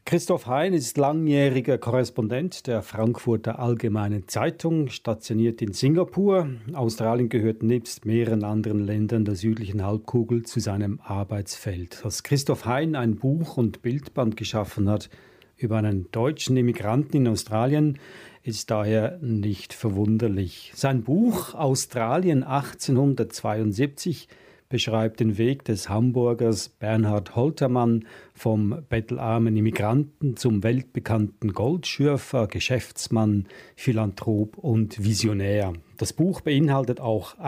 Christoph Hein ist langjähriger Korrespondent der Frankfurter Allgemeinen Zeitung, stationiert in Singapur. Australien gehört nebst mehreren anderen Ländern der südlichen Halbkugel zu seinem Arbeitsfeld. Dass Christoph Hein ein Buch und Bildband geschaffen hat über einen deutschen Immigranten in Australien, ist daher nicht verwunderlich. Sein Buch Australien 1872 beschreibt den Weg des Hamburgers Bernhard Holtermann vom bettelarmen Immigranten zum weltbekannten Goldschürfer, Geschäftsmann, Philanthrop und Visionär. Das Buch beinhaltet auch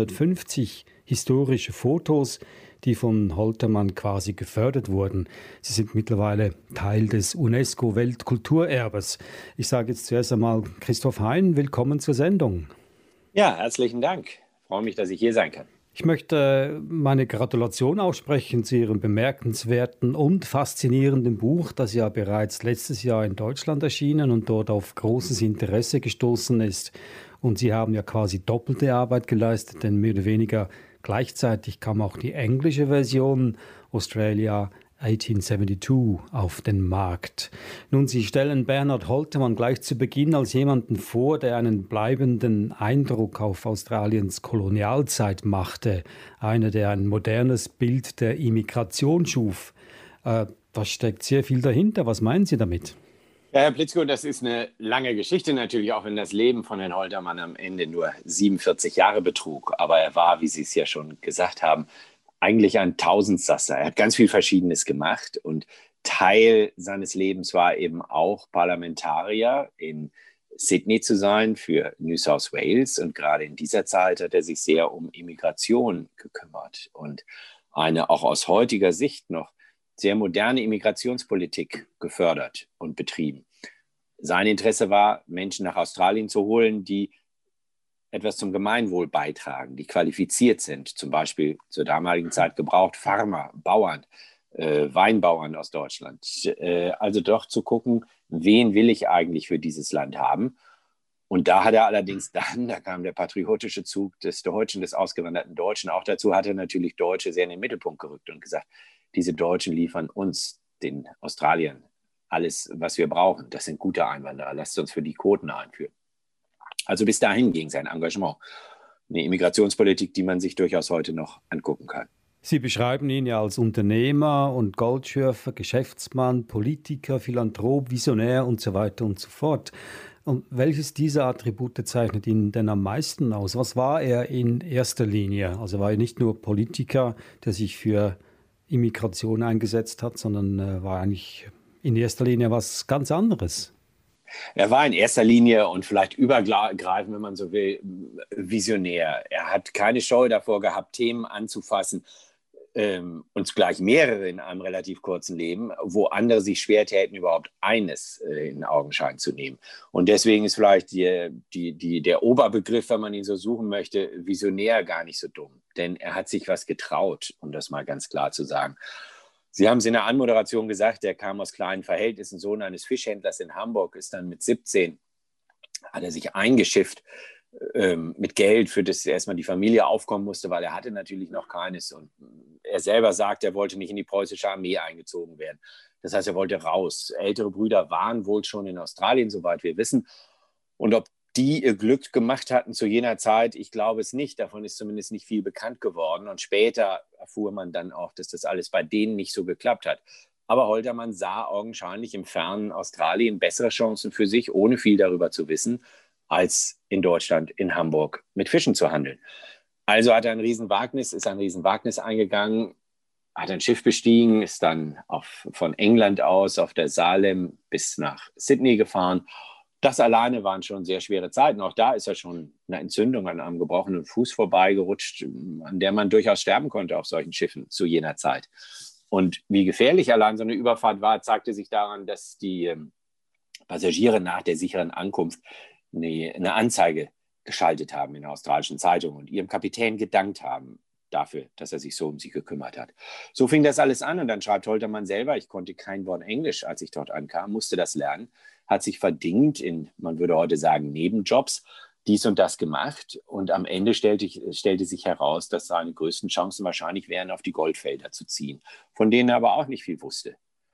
150 historische Fotos, die von Holtermann quasi gefördert wurden. Sie sind mittlerweile Teil des UNESCO-Weltkulturerbes. Ich sage jetzt zuerst einmal Christoph Hein, willkommen zur Sendung. Ja, herzlichen Dank. Ich freue mich, dass ich hier sein kann. Ich möchte meine Gratulation aussprechen zu Ihrem bemerkenswerten und faszinierenden Buch, das ja bereits letztes Jahr in Deutschland erschienen und dort auf großes Interesse gestoßen ist. Und Sie haben ja quasi doppelte Arbeit geleistet, denn mehr oder weniger gleichzeitig kam auch die englische Version Australia 1872 auf den Markt. Nun, Sie stellen Bernhard Holtermann gleich zu Beginn als jemanden vor, der einen bleibenden Eindruck auf Australiens Kolonialzeit machte. Einer, der ein modernes Bild der Immigration schuf. Da steckt sehr viel dahinter. Was meinen Sie damit? Ja, Herr Plitzko, das ist eine lange Geschichte natürlich, auch wenn das Leben von Herrn Holtermann am Ende nur 47 Jahre betrug. Aber er war, wie Sie es ja schon gesagt haben, eigentlich ein Tausendsasser. Er hat ganz viel Verschiedenes gemacht und Teil seines Lebens war eben auch Parlamentarier in Sydney zu sein für New South Wales. Und gerade in dieser Zeit hat er sich sehr um Immigration gekümmert und eine auch aus heutiger Sicht noch sehr moderne Immigrationspolitik gefördert und betrieben. Sein Interesse war, Menschen nach Australien zu holen, die etwas zum Gemeinwohl beitragen, die qualifiziert sind, zum Beispiel zur damaligen Zeit gebraucht Farmer, Bauern, Weinbauern aus Deutschland. Also doch zu gucken, wen will ich eigentlich für dieses Land haben. Und da hat er allerdings dann, da kam der patriotische Zug des Deutschen, des ausgewanderten Deutschen auch dazu, hat er natürlich Deutsche sehr in den Mittelpunkt gerückt und gesagt, diese Deutschen liefern uns, den Australiern, alles, was wir brauchen. Das sind gute Einwanderer, lasst uns für die Quoten einführen. Also bis dahin ging sein Engagement. Eine Immigrationspolitik, die man sich durchaus heute noch angucken kann. Sie beschreiben ihn ja als Unternehmer und Goldschürfer, Geschäftsmann, Politiker, Philanthrop, Visionär und so weiter und so fort. Und welches dieser Attribute zeichnet ihn denn am meisten aus? Was war er in erster Linie? Also war er nicht nur Politiker, der sich für Immigration eingesetzt hat, sondern war eigentlich in erster Linie was ganz anderes. Er war in erster Linie und vielleicht übergreifend, wenn man so will, visionär. Er hat keine Scheu davor gehabt, Themen anzufassen, und gleich mehrere in einem relativ kurzen Leben, wo andere sich schwer täten, überhaupt eines in Augenschein zu nehmen. Und deswegen ist vielleicht der Oberbegriff, wenn man ihn so suchen möchte, visionär gar nicht so dumm. Denn er hat sich was getraut, um das mal ganz klar zu sagen. Sie haben es in der Anmoderation gesagt, er kam aus kleinen Verhältnissen, Sohn eines Fischhändlers in Hamburg, ist dann mit 17, hat er sich eingeschifft mit Geld, für das erstmal die Familie aufkommen musste, weil er hatte natürlich noch keines. Und er selber sagt, er wollte nicht in die preußische Armee eingezogen werden. Das heißt, er wollte raus. Ältere Brüder waren wohl schon in Australien, soweit wir wissen. Und ob die ihr Glück gemacht hatten zu jener Zeit, ich glaube es nicht. Davon ist zumindest nicht viel bekannt geworden. Und später erfuhr man dann auch, dass das alles bei denen nicht so geklappt hat. Aber Holtermann sah augenscheinlich im fernen Australien bessere Chancen für sich, ohne viel darüber zu wissen, als in Deutschland, in Hamburg, mit Fischen zu handeln. Also ist ein Riesenwagnis eingegangen, hat ein Schiff bestiegen, ist dann von England aus auf der Salem bis nach Sydney gefahren. Das alleine waren schon sehr schwere Zeiten. Auch da ist er schon eine Entzündung an einem gebrochenen Fuß vorbeigerutscht, an der man durchaus sterben konnte auf solchen Schiffen zu jener Zeit. Und wie gefährlich allein so eine Überfahrt war, zeigte sich daran, dass die Passagiere nach der sicheren Ankunft eine Anzeige geschaltet haben in der australischen Zeitung und ihrem Kapitän gedankt haben dafür, dass er sich so um sie gekümmert hat. So fing das alles an und dann schreibt Holtermann selber, ich konnte kein Wort Englisch, als ich dort ankam, musste das lernen, hat sich verdingt in, man würde heute sagen, Nebenjobs, dies und das gemacht und am Ende stellte sich heraus, dass seine größten Chancen wahrscheinlich wären, auf die Goldfelder zu ziehen, von denen er aber auch nicht viel wusste.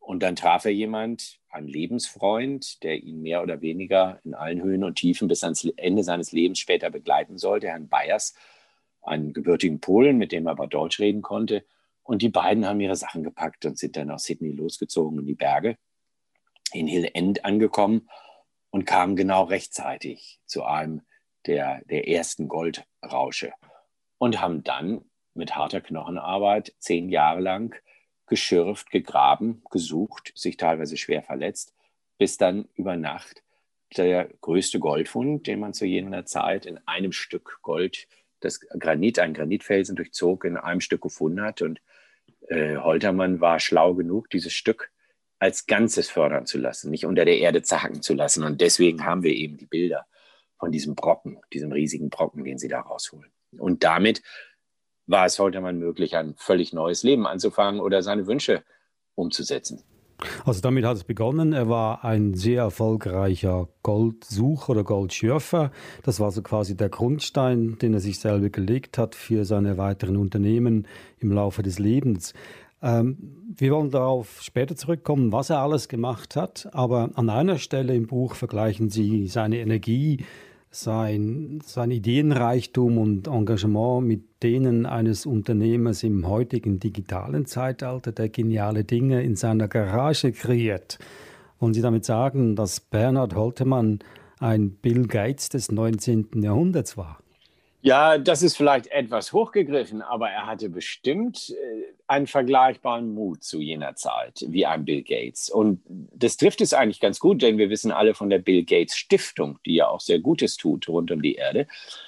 Und dann traf er einen Lebensfreund, der ihn mehr oder weniger in allen Höhen und Tiefen bis ans Ende seines Lebens später begleiten sollte, Herrn Bayers, einen gebürtigen Polen, mit dem er aber Deutsch reden konnte. Und die beiden haben ihre Sachen gepackt und sind dann aus Sydney losgezogen in die Berge, in Hill End angekommen und kamen genau rechtzeitig zu einem der ersten Goldrausche und haben dann mit harter Knochenarbeit 10 Jahre lang geschürft, gegraben, gesucht, sich teilweise schwer verletzt, bis dann über Nacht der größte Goldfund, den man zu jener Zeit in einem Stück Gold, ein Granitfelsen durchzog, in einem Stück gefunden hat. Und Holtermann war schlau genug, dieses Stück als Ganzes fördern zu lassen, nicht unter der Erde zacken zu lassen. Und deswegen haben wir eben die Bilder von diesem Brocken, diesem riesigen Brocken, den sie da rausholen. Und damit war es Holtermann möglich, ein völlig neues Leben anzufangen oder seine Wünsche umzusetzen. Also damit hat es begonnen. Er war ein sehr erfolgreicher Goldsucher oder Goldschürfer. Das war so quasi der Grundstein, den er sich selber gelegt hat für seine weiteren Unternehmen im Laufe des Lebens. Wir wollen darauf später zurückkommen, was er alles gemacht hat. Aber an einer Stelle im Buch vergleichen Sie seine Energie, sein Ideenreichtum und Engagement mit denen eines Unternehmers im heutigen digitalen Zeitalter, der geniale Dinge in seiner Garage kreiert. Wollen Sie damit sagen, dass Bernhard Holtermann ein Bill Gates des 19. Jahrhunderts war? Ja, das ist vielleicht etwas hochgegriffen, aber er hatte bestimmt einen vergleichbaren Mut zu jener Zeit wie ein Bill Gates. Und das trifft es eigentlich ganz gut, denn wir wissen alle von der Bill Gates Stiftung, die ja auch sehr Gutes tut rund um die Erde.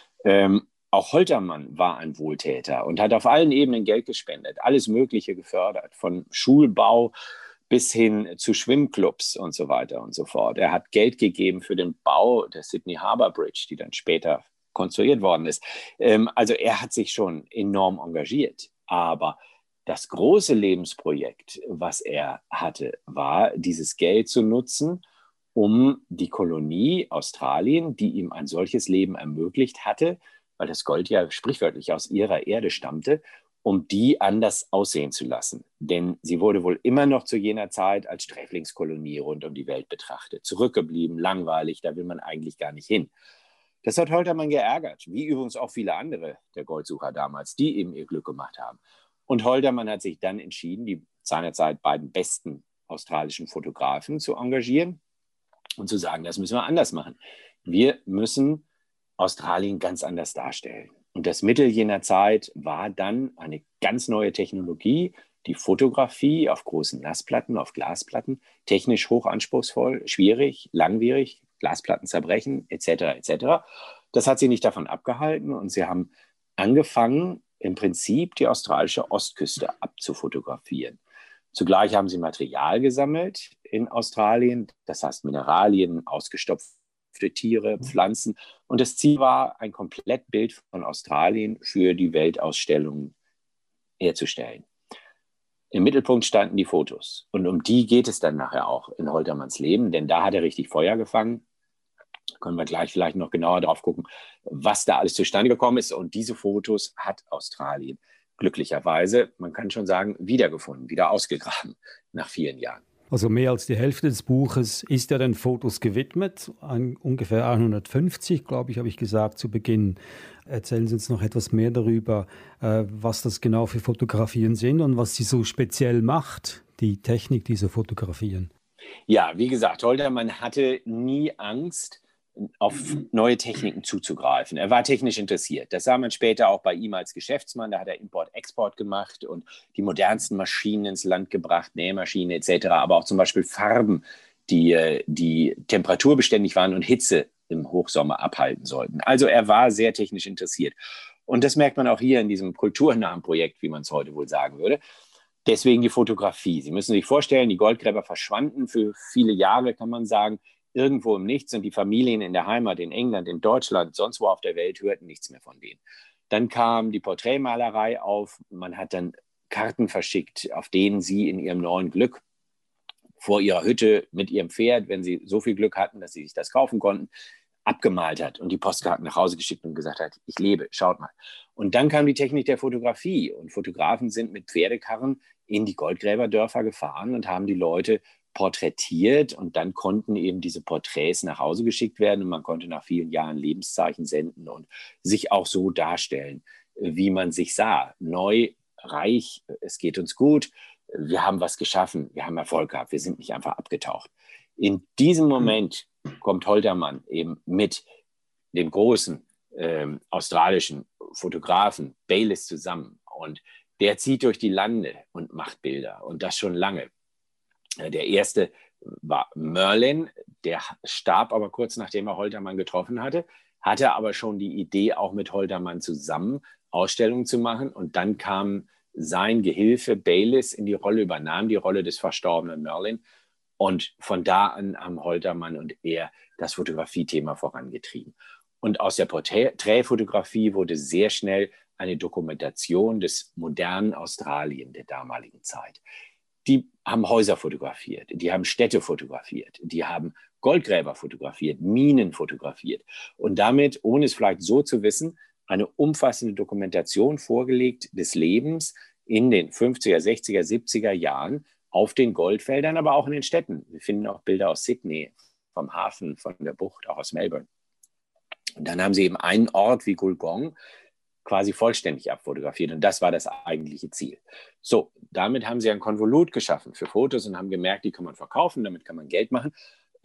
Auch Holtermann war ein Wohltäter und hat auf allen Ebenen Geld gespendet, alles Mögliche gefördert, von Schulbau bis hin zu Schwimmclubs und so weiter und so fort. Er hat Geld gegeben für den Bau der Sydney Harbour Bridge, die dann später konstruiert worden ist. Also er hat sich schon enorm engagiert. Aber das große Lebensprojekt, was er hatte, war, dieses Geld zu nutzen, um die Kolonie Australien, die ihm ein solches Leben ermöglicht hatte, weil das Gold ja sprichwörtlich aus ihrer Erde stammte, um die anders aussehen zu lassen. Denn sie wurde wohl immer noch zu jener Zeit als Sträflingskolonie rund um die Welt betrachtet. Zurückgeblieben, langweilig, da will man eigentlich gar nicht hin. Das hat Holtermann geärgert, wie übrigens auch viele andere der Goldsucher damals, die eben ihr Glück gemacht haben. Und Holtermann hat sich dann entschieden, die seinerzeit beiden besten australischen Fotografen zu engagieren und zu sagen, das müssen wir anders machen. Wir müssen Australien ganz anders darstellen. Und das Mittel jener Zeit war dann eine ganz neue Technologie, die Fotografie auf großen Nassplatten, auf Glasplatten, technisch hochanspruchsvoll, schwierig, langwierig, Glasplatten zerbrechen, etc., etc. Das hat sie nicht davon abgehalten und sie haben angefangen, im Prinzip die australische Ostküste abzufotografieren. Zugleich haben sie Material gesammelt in Australien, das heißt Mineralien, ausgestopfte Tiere, Pflanzen. Und das Ziel war, ein Komplettbild von Australien für die Weltausstellung herzustellen. Im Mittelpunkt standen die Fotos. Und um die geht es dann nachher auch in Holtermanns Leben, denn da hat er richtig Feuer gefangen. Können wir gleich vielleicht noch genauer drauf gucken, was da alles zustande gekommen ist. Und diese Fotos hat Australien glücklicherweise, man kann schon sagen, wiedergefunden, wieder ausgegraben nach vielen Jahren. Also mehr als die Hälfte des Buches ist ja den Fotos gewidmet, ungefähr 150, glaube ich, habe ich gesagt zu Beginn. Erzählen Sie uns noch etwas mehr darüber, was das genau für Fotografien sind und was sie so speziell macht, die Technik dieser Fotografien. Ja, wie gesagt, Holtermann hatte nie Angst, auf neue Techniken zuzugreifen. Er war technisch interessiert. Das sah man später auch bei ihm als Geschäftsmann. Da hat er Import-Export gemacht und die modernsten Maschinen ins Land gebracht, Nähmaschinen etc., aber auch zum Beispiel Farben, die temperaturbeständig waren und Hitze im Hochsommer abhalten sollten. Also er war sehr technisch interessiert. Und das merkt man auch hier in diesem kulturnahen Projekt, wie man es heute wohl sagen würde. Deswegen die Fotografie. Sie müssen sich vorstellen, die Goldgräber verschwanden für viele Jahre, kann man sagen, irgendwo im Nichts, und die Familien in der Heimat, in England, in Deutschland, sonst wo auf der Welt, hörten nichts mehr von denen. Dann kam die Porträtmalerei auf. Man hat dann Karten verschickt, auf denen sie in ihrem neuen Glück vor ihrer Hütte mit ihrem Pferd, wenn sie so viel Glück hatten, dass sie sich das kaufen konnten, abgemalt hat und die Postkarten nach Hause geschickt und gesagt hat, ich lebe, schaut mal. Und dann kam die Technik der Fotografie und Fotografen sind mit Pferdekarren in die Goldgräberdörfer gefahren und haben die Leute porträtiert und dann konnten eben diese Porträts nach Hause geschickt werden und man konnte nach vielen Jahren Lebenszeichen senden und sich auch so darstellen, wie man sich sah. Neu, reich, es geht uns gut, wir haben was geschaffen, wir haben Erfolg gehabt, wir sind nicht einfach abgetaucht. In diesem Moment kommt Holtermann eben mit dem großen australischen Fotografen Bayliss zusammen und der zieht durch die Lande und macht Bilder und das schon lange. Der erste war Merlin, der starb aber kurz nachdem er Holtermann getroffen hatte aber schon die Idee, auch mit Holtermann zusammen Ausstellungen zu machen und dann kam sein Gehilfe Bayliss in die Rolle, übernahm die Rolle des verstorbenen Merlin und von da an haben Holtermann und er das Fotografiethema vorangetrieben. Und aus der Porträtfotografie wurde sehr schnell eine Dokumentation des modernen Australien der damaligen Zeit. Die haben Häuser fotografiert, die haben Städte fotografiert, die haben Goldgräber fotografiert, Minen fotografiert und damit, ohne es vielleicht so zu wissen, eine umfassende Dokumentation vorgelegt des Lebens in den 50er, 60er, 70er Jahren auf den Goldfeldern, aber auch in den Städten. Wir finden auch Bilder aus Sydney, vom Hafen, von der Bucht, auch aus Melbourne. Und dann haben sie eben einen Ort wie Gulgong quasi vollständig abfotografiert. Und das war das eigentliche Ziel. So, damit haben sie ein Konvolut geschaffen für Fotos und haben gemerkt, die kann man verkaufen, damit kann man Geld machen.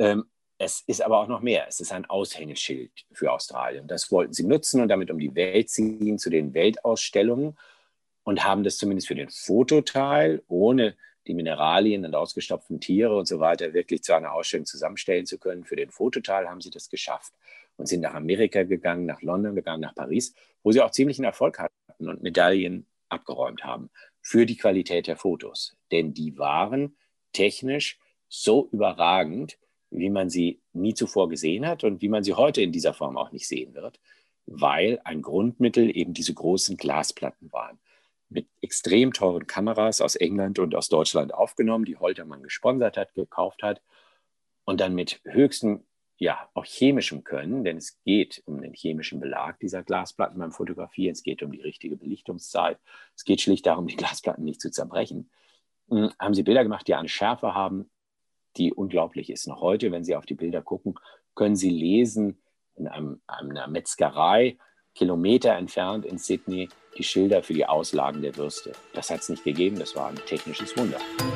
Es ist aber auch noch mehr. Es ist ein Aushängeschild für Australien. Das wollten sie nutzen und damit um die Welt ziehen zu den Weltausstellungen und haben das zumindest für den Fototeil, ohne die Mineralien und ausgestopften Tiere und so weiter wirklich zu einer Ausstellung zusammenstellen zu können. Für den Fototeil haben sie das geschafft und sind nach Amerika gegangen, nach London gegangen, nach Paris, wo sie auch ziemlichen Erfolg hatten und Medaillen abgeräumt haben für die Qualität der Fotos. Denn die waren technisch so überragend, wie man sie nie zuvor gesehen hat und wie man sie heute in dieser Form auch nicht sehen wird, weil ein Grundmittel eben diese großen Glasplatten waren. Mit extrem teuren Kameras aus England und aus Deutschland aufgenommen, die Holtermann gesponsert hat, gekauft hat und dann mit höchstem, ja, auch chemischem Können, denn es geht um den chemischen Belag dieser Glasplatten beim Fotografieren, es geht um die richtige Belichtungszeit, es geht schlicht darum, die Glasplatten nicht zu zerbrechen. Haben sie Bilder gemacht, die eine Schärfe haben, die unglaublich ist. Noch heute, wenn Sie auf die Bilder gucken, können Sie lesen in einer Metzgerei, Kilometer entfernt in Sydney, die Schilder für die Auslagen der Würste. Das hat es nicht gegeben, das war ein technisches Wunder.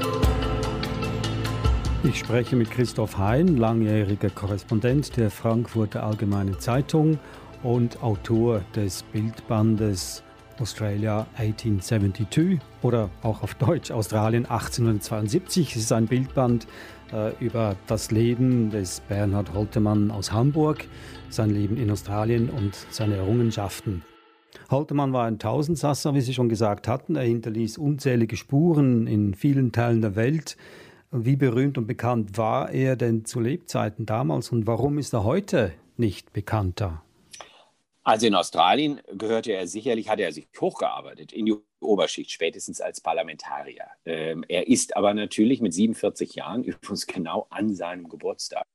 Ich spreche mit Christoph Hein, langjähriger Korrespondent der Frankfurter Allgemeinen Zeitung und Autor des Bildbandes Australia 1872 oder auch auf Deutsch Australien 1872. Es ist ein Bildband über das Leben des Bernhard Holtermann aus Hamburg, sein Leben in Australien und seine Errungenschaften. Holtermann war ein Tausendsasser, wie Sie schon gesagt hatten. Er hinterließ unzählige Spuren in vielen Teilen der Welt. Wie berühmt und bekannt war er denn zu Lebzeiten damals und warum ist er heute nicht bekannter? Also in Australien hatte er sich hochgearbeitet in die Oberschicht, spätestens als Parlamentarier. Er ist aber natürlich mit 47 Jahren, übrigens genau an seinem Geburtstag,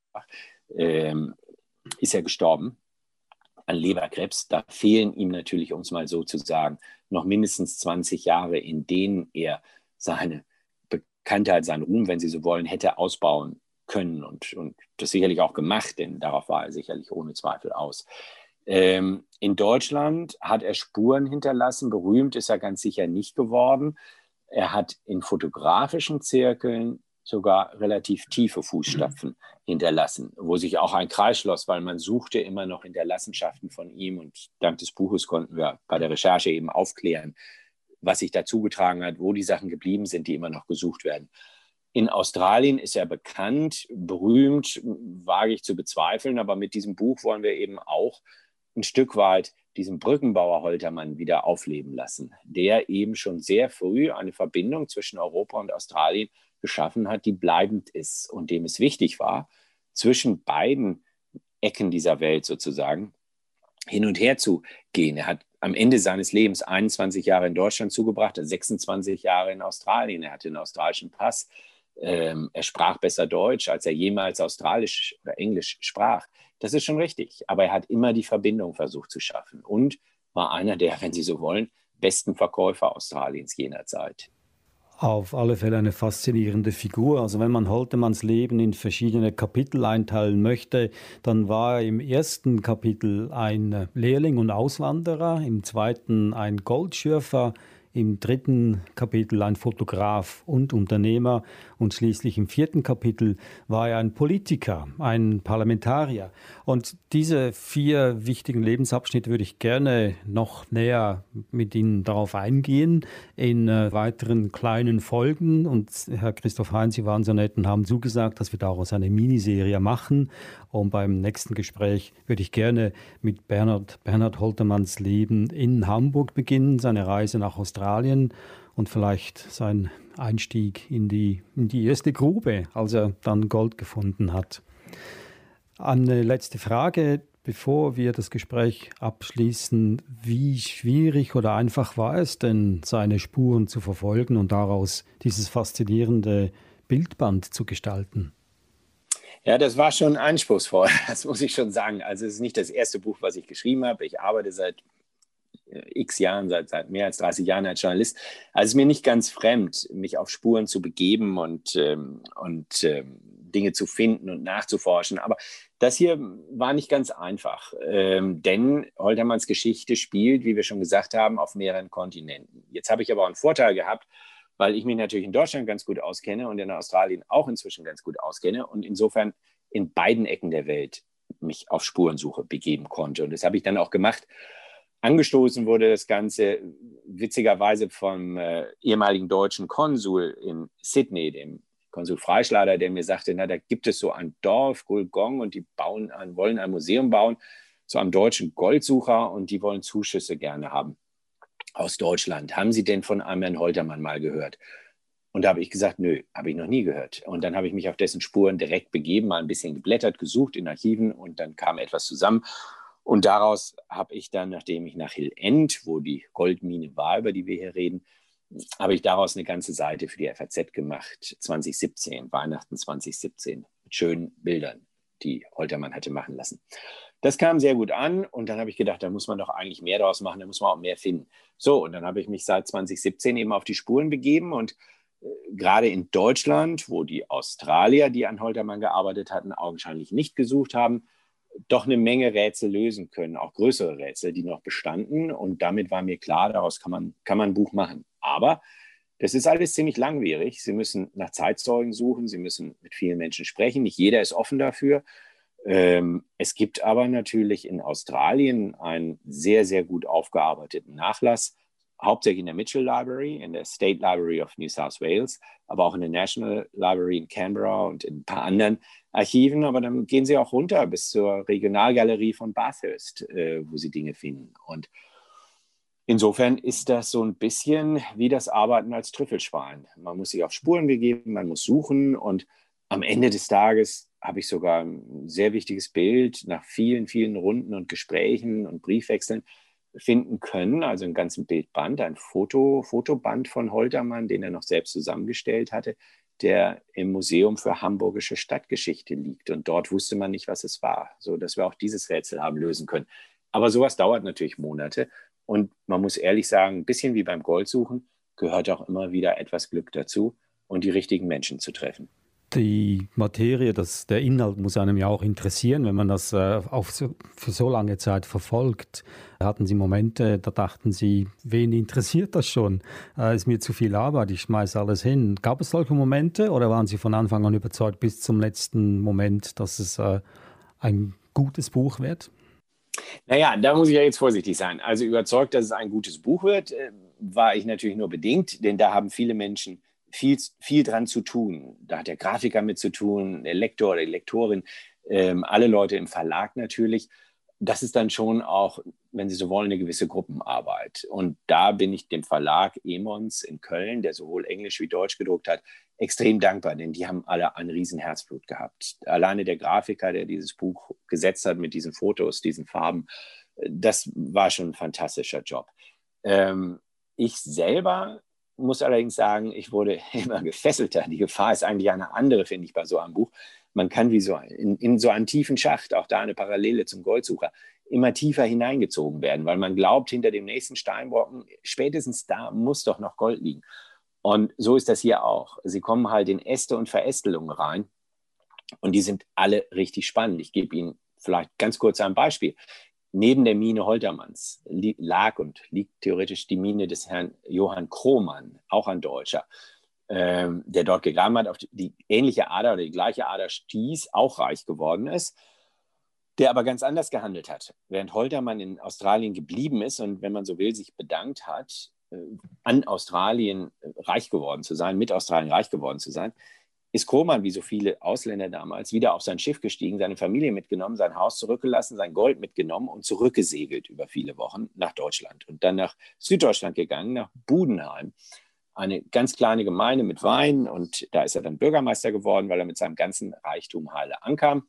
ist er gestorben an Leberkrebs. Da fehlen ihm natürlich, um es mal so zu sagen, noch mindestens 20 Jahre, in denen er seine Bekanntheit, seinen Ruhm, wenn Sie so wollen, hätte ausbauen können und das sicherlich auch gemacht, denn darauf war er sicherlich ohne Zweifel aus. In Deutschland hat er Spuren hinterlassen. Berühmt ist er ganz sicher nicht geworden. Er hat in fotografischen Zirkeln sogar relativ tiefe Fußstapfen hinterlassen, wo sich auch ein Kreis schloss, weil man suchte immer noch Hinterlassenschaften von ihm. Und dank des Buches konnten wir bei der Recherche eben aufklären, was sich da zugetragen hat, wo die Sachen geblieben sind, die immer noch gesucht werden. In Australien ist er bekannt, berühmt, wage ich zu bezweifeln, aber mit diesem Buch wollen wir eben auch ein Stück weit diesen Brückenbauer Holtermann wieder aufleben lassen, der eben schon sehr früh eine Verbindung zwischen Europa und Australien geschaffen hat, die bleibend ist und dem es wichtig war, zwischen beiden Ecken dieser Welt sozusagen hin und her zu gehen. Er hat am Ende seines Lebens 21 Jahre in Deutschland zugebracht, 26 Jahre in Australien. Er hatte einen australischen Pass. Er sprach besser Deutsch, als er jemals Australisch oder Englisch sprach. Das ist schon richtig. Aber er hat immer die Verbindung versucht zu schaffen und war einer der, wenn Sie so wollen, besten Verkäufer Australiens jener Zeit. Auf alle Fälle eine faszinierende Figur. Also wenn man Holtermanns Leben in verschiedene Kapitel einteilen möchte, dann war er im ersten Kapitel ein Lehrling und Auswanderer, im zweiten ein Goldschürfer, im dritten Kapitel ein Fotograf und Unternehmer und schließlich im vierten Kapitel war er ein Politiker, ein Parlamentarier. Und diese 4 wichtigen Lebensabschnitte würde ich gerne noch näher mit Ihnen darauf eingehen in weiteren kleinen Folgen. Und Herr Christoph Hein, Sie waren so nett und haben zugesagt, dass wir daraus eine Miniserie machen. Und beim nächsten Gespräch würde ich gerne mit Bernhard Holtermanns Leben in Hamburg beginnen, seine Reise nach Australien und vielleicht sein Einstieg in die erste Grube, als er dann Gold gefunden hat. Eine letzte Frage, bevor wir das Gespräch abschließen. Wie schwierig oder einfach war es denn, seine Spuren zu verfolgen und daraus dieses faszinierende Bildband zu gestalten? Ja, das war schon anspruchsvoll, das muss ich schon sagen. Also es ist nicht das erste Buch, was ich geschrieben habe. Ich arbeite seit x Jahren, seit mehr als 30 Jahren als Journalist. Also es ist mir nicht ganz fremd, mich auf Spuren zu begeben und Dinge zu finden und nachzuforschen. Aber das hier war nicht ganz einfach, denn Holtermanns Geschichte spielt, wie wir schon gesagt haben, auf mehreren Kontinenten. Jetzt habe ich aber auch einen Vorteil gehabt, weil ich mich natürlich in Deutschland ganz gut auskenne und in Australien auch inzwischen ganz gut auskenne und insofern in beiden Ecken der Welt mich auf Spurensuche begeben konnte. Und das habe ich dann auch gemacht. Angestoßen wurde das Ganze witzigerweise vom ehemaligen deutschen Konsul in Sydney, dem Konsul Freischlader, der mir sagte, na, da gibt es so ein Dorf, Gulgong, und die wollen ein Museum bauen zu einem deutschen Goldsucher und die wollen Zuschüsse gerne haben aus Deutschland. Haben Sie denn von einem Herrn Holtermann mal gehört? Und da habe ich gesagt, nö, habe ich noch nie gehört. Und dann habe ich mich auf dessen Spuren direkt begeben, mal ein bisschen geblättert, gesucht in Archiven und dann kam etwas zusammen. Und daraus habe ich dann, nachdem ich nach Hill End, wo die Goldmine war, über die wir hier reden, habe ich daraus eine ganze Seite für die FAZ gemacht, 2017, Weihnachten 2017, mit schönen Bildern, die Holtermann hatte machen lassen. Das kam sehr gut an und dann habe ich gedacht, da muss man doch eigentlich mehr daraus machen, da muss man auch mehr finden. So, und dann habe ich mich seit 2017 eben auf die Spuren begeben und gerade in Deutschland, wo die Australier, die an Holtermann gearbeitet hatten, augenscheinlich nicht gesucht haben, doch eine Menge Rätsel lösen können, auch größere Rätsel, die noch bestanden. Und damit war mir klar, daraus kann man ein Buch machen. Aber das ist alles ziemlich langwierig. Sie müssen nach Zeitzeugen suchen, Sie müssen mit vielen Menschen sprechen. Nicht jeder ist offen dafür. Es gibt aber natürlich in Australien einen sehr, sehr gut aufgearbeiteten Nachlass, hauptsächlich in der Mitchell Library, in der State Library of New South Wales, aber auch in der National Library in Canberra und in ein paar anderen Archiven. Aber dann gehen Sie auch runter bis zur Regionalgalerie von Bathurst, wo Sie Dinge finden. Und insofern ist das so ein bisschen wie das Arbeiten als Trüffelschwein. Man muss sich auf Spuren begeben, man muss suchen und am Ende des Tages habe ich sogar ein sehr wichtiges Bild nach vielen, vielen Runden und Gesprächen und Briefwechseln finden können, also einen ganzen Bildband, ein Fotoband von Holtermann, den er noch selbst zusammengestellt hatte, der im Museum für Hamburgische Stadtgeschichte liegt. Und dort wusste man nicht, was es war, so dass wir auch dieses Rätsel haben lösen können. Aber sowas dauert natürlich Monate. Und man muss ehrlich sagen, ein bisschen wie beim Goldsuchen gehört auch immer wieder etwas Glück dazu und die richtigen Menschen zu treffen. Die Materie, der Inhalt muss einem ja auch interessieren, wenn man das für so lange Zeit verfolgt. Hatten Sie Momente, da dachten Sie, wen interessiert das schon? Ist mir zu viel Arbeit, ich schmeiße alles hin. Gab es solche Momente oder waren Sie von Anfang an überzeugt bis zum letzten Moment, dass es ein gutes Buch wird? Naja, da muss ich ja jetzt vorsichtig sein. Also überzeugt, dass es ein gutes Buch wird, war ich natürlich nur bedingt, denn da haben viele Menschen viel dran zu tun. Da hat der Grafiker mit zu tun, der Lektor oder die Lektorin, alle Leute im Verlag natürlich. Das ist dann schon auch, wenn Sie so wollen, eine gewisse Gruppenarbeit. Und da bin ich dem Verlag Emons in Köln, der sowohl Englisch wie Deutsch gedruckt hat, extrem dankbar, denn die haben alle ein Riesenherzblut gehabt. Alleine der Grafiker, der dieses Buch gesetzt hat mit diesen Fotos, diesen Farben, das war schon ein fantastischer Job. Ich selber muss allerdings sagen, ich wurde immer gefesselter. Die Gefahr ist eigentlich eine andere, finde ich, bei so einem Buch. Man kann wie so in so einen tiefen Schacht, auch da eine Parallele zum Goldsucher, immer tiefer hineingezogen werden, weil man glaubt, hinter dem nächsten Steinbrocken, spätestens da muss doch noch Gold liegen. Und so ist das hier auch. Sie kommen halt in Äste und Verästelungen rein und die sind alle richtig spannend. Ich gebe Ihnen vielleicht ganz kurz ein Beispiel. Neben der Mine Holtermanns liegt theoretisch die Mine des Herrn Johann Kromann, auch ein Deutscher, der dort gegraben hat, auf die ähnliche Ader oder die gleiche Ader stieß, auch reich geworden ist, der aber ganz anders gehandelt hat. Während Holtermann in Australien geblieben ist und, wenn man so will, sich bedankt hat, an Australien reich geworden zu sein, mit Australien reich geworden zu sein, ist Kromann, wie so viele Ausländer damals, wieder auf sein Schiff gestiegen, seine Familie mitgenommen, sein Haus zurückgelassen, sein Gold mitgenommen und zurückgesegelt über viele Wochen nach Deutschland und dann nach Süddeutschland gegangen, nach Budenheim. Eine ganz kleine Gemeinde mit Wein, und da ist er dann Bürgermeister geworden, weil er mit seinem ganzen Reichtum heile ankam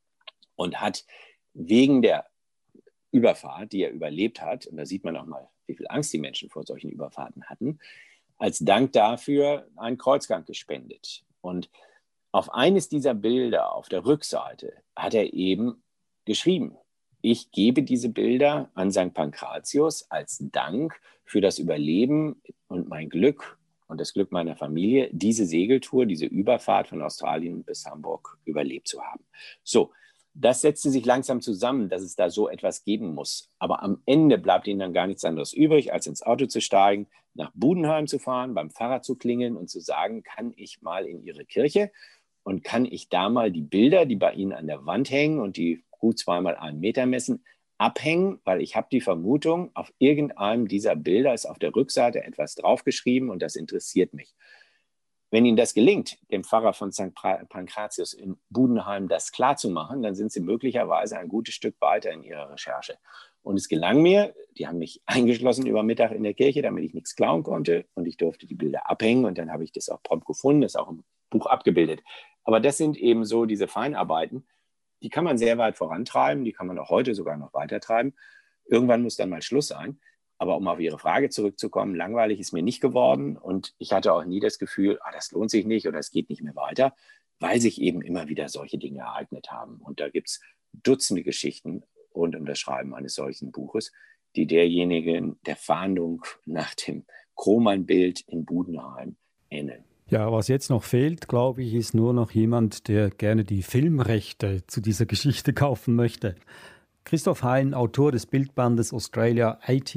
und hat wegen der Überfahrt, die er überlebt hat, und da sieht man auch mal, wie viel Angst die Menschen vor solchen Überfahrten hatten, als Dank dafür einen Kreuzgang gespendet. Und auf eines dieser Bilder auf der Rückseite hat er eben geschrieben: Ich gebe diese Bilder an St. Pankratius als Dank für das Überleben und mein Glück und das Glück meiner Familie, diese Segeltour, diese Überfahrt von Australien bis Hamburg überlebt zu haben. So, das setzte sich langsam zusammen, dass es da so etwas geben muss. Aber am Ende bleibt ihnen dann gar nichts anderes übrig, als ins Auto zu steigen, nach Budenheim zu fahren, beim Pfarrer zu klingeln und zu sagen: Kann ich mal in Ihre Kirche und kann ich da mal die Bilder, die bei Ihnen an der Wand hängen und die gut 2x1 Meter messen, abhängen, weil ich habe die Vermutung, auf irgendeinem dieser Bilder ist auf der Rückseite etwas draufgeschrieben und das interessiert mich. Wenn Ihnen das gelingt, dem Pfarrer von St. Pankratius in Budenheim das klarzumachen, dann sind Sie möglicherweise ein gutes Stück weiter in Ihrer Recherche. Und es gelang mir, die haben mich eingeschlossen über Mittag in der Kirche, damit ich nichts klauen konnte, und ich durfte die Bilder abhängen und dann habe ich das auch prompt gefunden, das ist auch im Buch abgebildet. Aber das sind eben so diese Feinarbeiten, die kann man sehr weit vorantreiben, die kann man auch heute sogar noch weitertreiben. Irgendwann muss dann mal Schluss sein. Aber um auf Ihre Frage zurückzukommen, langweilig ist mir nicht geworden und ich hatte auch nie das Gefühl, das lohnt sich nicht oder es geht nicht mehr weiter, weil sich eben immer wieder solche Dinge ereignet haben. Und da gibt es Dutzende Geschichten rund um das Schreiben eines solchen Buches, die derjenigen der Fahndung nach dem Kromann-Bild in Budenheim ähneln. Ja, was jetzt noch fehlt, glaube ich, ist nur noch jemand, der gerne die Filmrechte zu dieser Geschichte kaufen möchte. Christoph Hein, Autor des Bildbandes Australia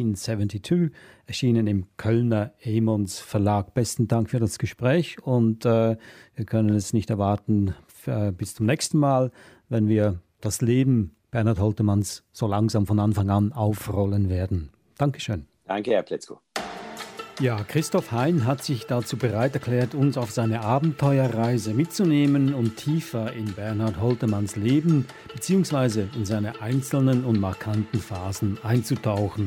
1872, erschienen im Kölner Emons Verlag. Besten Dank für das Gespräch und wir können es nicht erwarten bis zum nächsten Mal, wenn wir das Leben Bernhard Holtermanns so langsam von Anfang an aufrollen werden. Dankeschön. Danke, Herr Pletzko. Ja, Christoph Hein hat sich dazu bereit erklärt, uns auf seine Abenteuerreise mitzunehmen und tiefer in Bernhard Holtermanns Leben bzw. in seine einzelnen und markanten Phasen einzutauchen.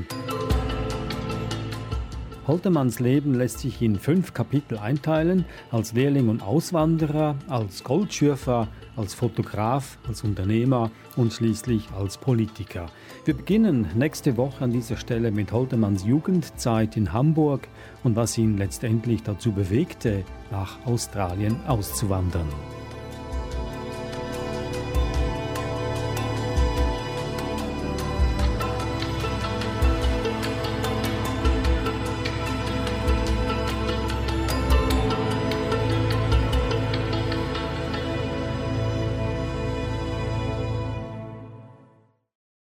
Holtermanns Leben lässt sich in 5 Kapitel einteilen: als Lehrling und Auswanderer, als Goldschürfer, als Fotograf, als Unternehmer und schließlich als Politiker. Wir beginnen nächste Woche an dieser Stelle mit Holtermanns Jugendzeit in Hamburg und was ihn letztendlich dazu bewegte, nach Australien auszuwandern.